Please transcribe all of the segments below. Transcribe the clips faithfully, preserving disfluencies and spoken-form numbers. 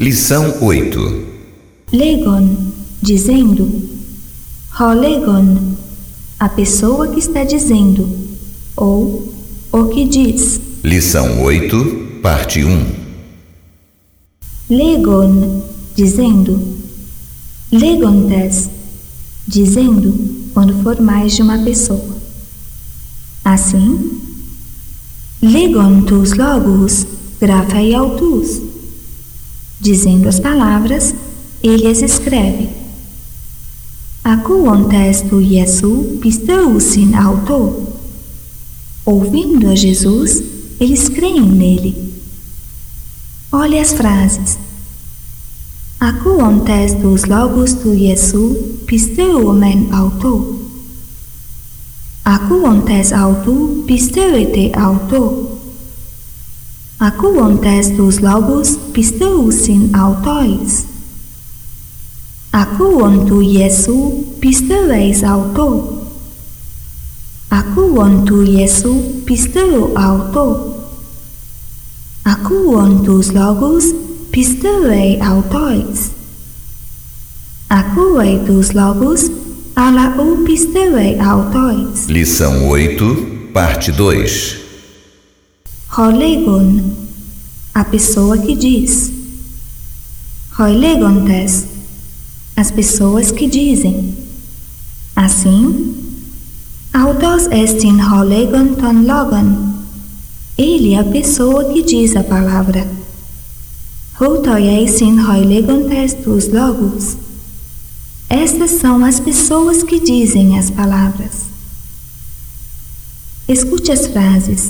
Lição oito. Legon, dizendo. Ho legon, a pessoa que está dizendo, ou o que diz. Lição oito, parte um. Legon, dizendo. Legontes, dizendo quando for mais de uma pessoa. Assim, legon tous logos graphei autus, dizendo as palavras, ele as escreve. Akuontes tu Iesu pisteusin auto. Ouvindo a Jesus, eles creem nele. Olhe as frases. Akuontes tous logos tu Iesu pisteumen auto. Akuontes autu pisteuete auto. Akuontes tous logos pisteusin autois. Akuon tu Iesu pisteueis auto. Akuon tu Iesu pisteu auto. Akuon tous logos pisteuei autois. Akuei tous logos ala u pisteuei autois. Lição oito, parte dois. Ho legon, a pessoa que diz. Hoi legontes, as pessoas que dizem. Assim, autos estin ho legon ton logon, ele é a pessoa que diz a palavra. Hutoi eisin hoi legontes tus logos, estas são as pessoas que dizem as palavras. Escute as frases.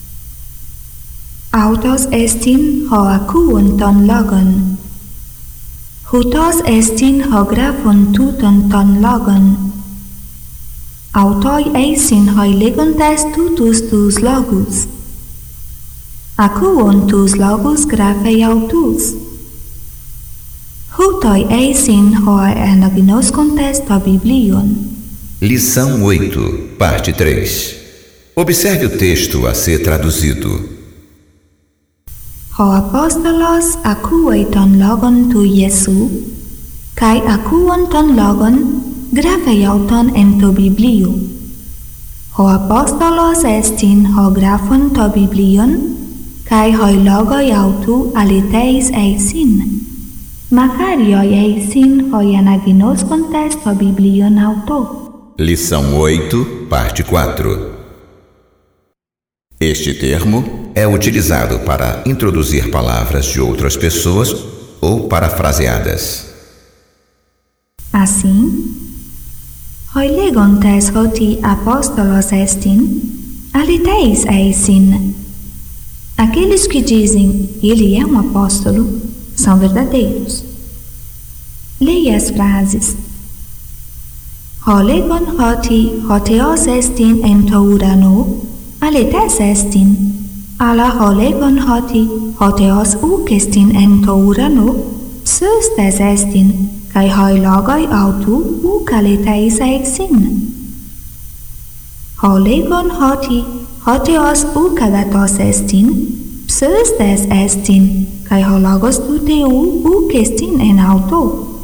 Autos estin ho akuon ton logon. Hutos estin ho graphon tuton ton logon. Autoi eisin hoi legontes tutus tus logos. Akuon tus logos graphei autus. Hutoi eisin hoi anagnoscontes to biblion. Lição oito, parte três. Observe o texto a ser traduzido. Ho apostolos akuei ton logon tu Iesu, kai akuon ton logon graphei auton en to biblio. Ho apostolos estin ho graphon to biblion, kai hoi logoi autu aliteis eisin. Makarioi eisin hoi anagnoscontes to biblion auto. Lição oito, parte quatro. Este termo é utilizado para introduzir palavras de outras pessoas ou parafraseadas. Assim, hoi legontes hoti apostolos estin, aliteis eisin. Aqueles que dizem ele é um apóstolo são verdadeiros. Leia as frases. Ho legon hoti hoteos estin en to urano, aletes estin. Ala ho legon hoti hoteos ukestin en to urano, psöstes estin, kai hoi logoi autu ukaleteis eisin. Ho legon hoti hoteos ukagatos estin, psöstes estin, kai ho logos tuteu ukestin en auto.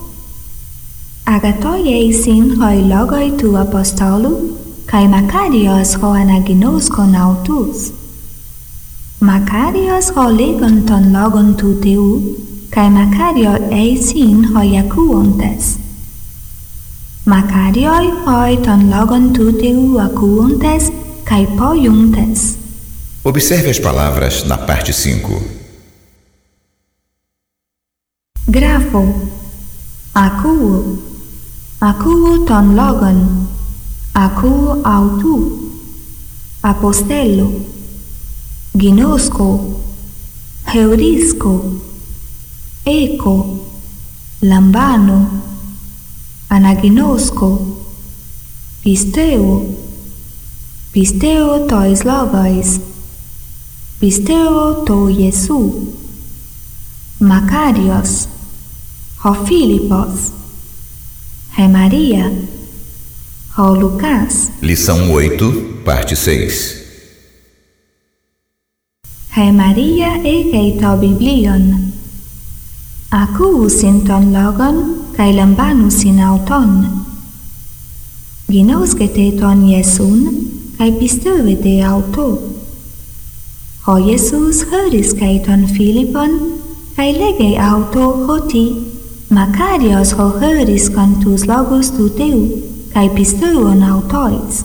Agatoi eisin hoi logoi tu apostolu, kai Makarios ho anaginoskon autus. Makarios ho legon ton logon tuteu, kai Makario eisin hoi akuontes. Makarioi hoi ton logon tuteu akuontes, kai poiuntes. Observe as palavras na parte cinco. Grafo, akuo, akuo ton logon, akuo autu, apostello, ginosko, heurisco, eco, lambano, anaginosko, pisteo, pisteo tois logos, pisteo to Iesu, Makarios, ho Filipos, he Maria, ho Lucas. Lição oito, parte seis. He Maria egei to biblion. Aku usinton logon kai lambanusin auton. Ginosgeteton Jesun kai pistövete auto. Ho Jesus höris kaiton Filipon kai lege auto hoti, Makarios ho höris cantus logos tu teu kai pistövon autois.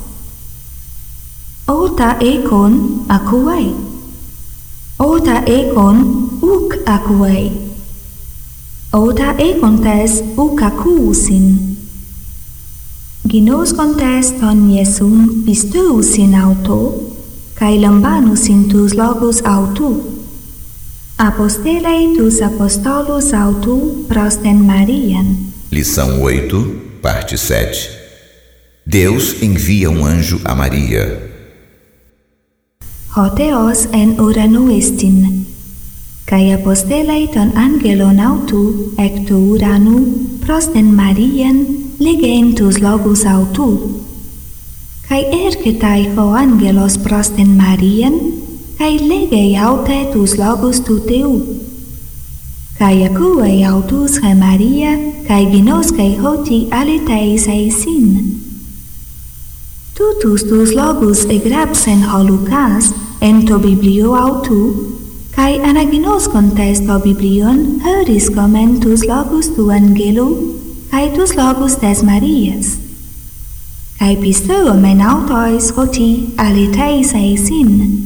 Ota ekon akuei. Ota ekon uk akuei. Ota ekon tes uk akuusin. Ginos contes ton Jesun pisteusin auto, kai lambanusin tus logos autu. Apostelei tus apostolus autu prosten Marian. Lição oito, parte sete. Deus envia um anjo a Maria. Hoteos en uranu estin. Kai apostelei ton angelon autu ecto uranu prosten Marian legentus logos autu. Kai ercetai ho angelos prosten Marian, kai legei aute tus logos tu teu. Kai acuei autus he Maria, kai ginoscei hoti aliteis eisin. Tutus tus logos egrapsen ho Lucas en to biblio autu, kai anaginoscon tes to biblion höris comentus logos tu angelo, kai tus logos tes Marias. Kai pisteuomen autois hoti aliteis eisin.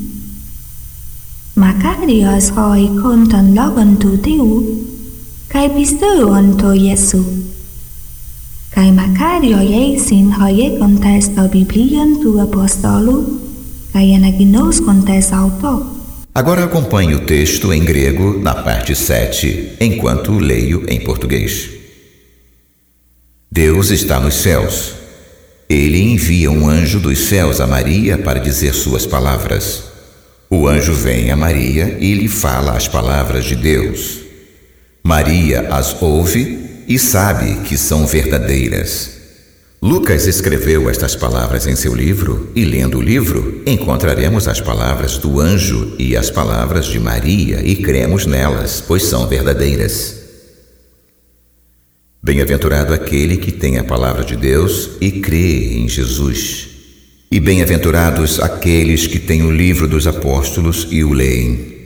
Makarios hoi konton logon tu teu, kai pisteuon to Jesu. Kai Makario eisin hoi contes to biblion tu apostolo, kai anaginoscon tes auto. Agora acompanhe o texto em grego na parte sete, enquanto leio em português. Deus está nos céus. Ele envia um anjo dos céus a Maria para dizer suas palavras. O anjo vem a Maria e lhe fala as palavras de Deus. Maria as ouve e sabe que são verdadeiras. Lucas escreveu estas palavras em seu livro e, lendo o livro, encontraremos as palavras do anjo e as palavras de Maria e cremos nelas, pois são verdadeiras. Bem-aventurado aquele que tem a palavra de Deus e crê em Jesus. E bem-aventurados aqueles que têm o livro dos apóstolos e o leem.